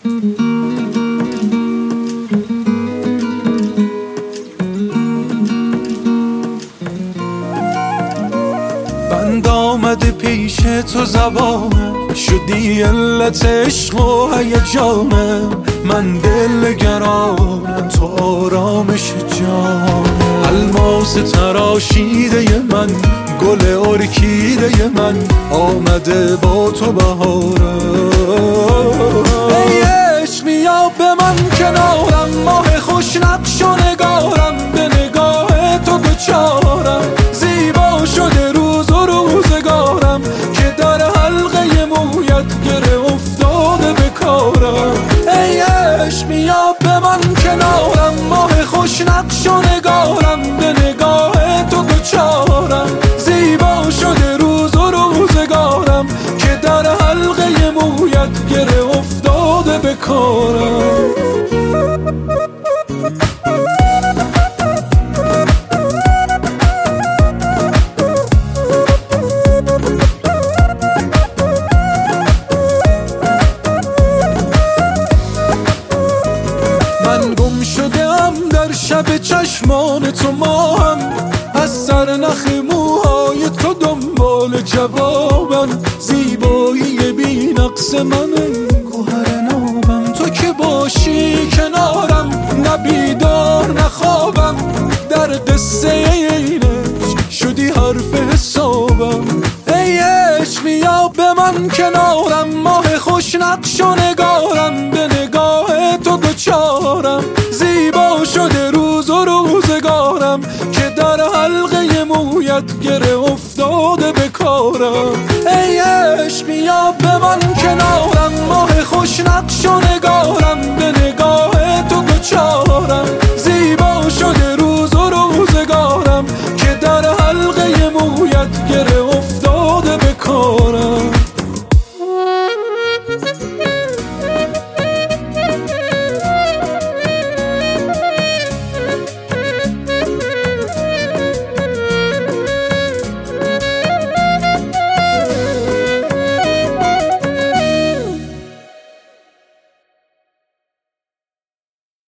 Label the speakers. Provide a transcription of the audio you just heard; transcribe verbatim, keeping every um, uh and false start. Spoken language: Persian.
Speaker 1: بند آمده پیش تو زبانم، شدی علت عشق و هیجانم. من دلگرانم، تو آرامش جانم. الماس تراشیده من، گل ارکیده من، آمده با تو بهارم. ای عشق بیا به من کنارم، ماه خوش نقش و نگارم. به نگاه تو دوچارم، زیبا شده روز و روزگارم. که در حلقه مویت گره افتاده به کارم. ای عشق بیا به من کنارم، ماه خوش نقش و نگارم. به نگاه تو دوچارم، زیبا شده روز و روزگارم. که در حلقه مویت گره افتاده به کارم. من گم شدم در شب چشمان تو ماهم، از سر نخ موهای تو دنبال جوابم. زیبایی بی نقص من گوهر نابم، تو که باشی کنارم. نه بیدار نه خوابم، در قصه اینش شدی حرف حسابم. ای عشق بیا به من کنارم، ماه خوش نقش و نگارم. به نگاه تو دوچارم، زیبا شده روز و روزگارم. که در حلقه مویت گره افتاده به کارم. ای عشق بیا به من کنارم، ماه خوش نقش و نگارم. به نگاه تو دوچارم، زیبا شده روز و روزگارم. که در حلقه مویت گره افتاده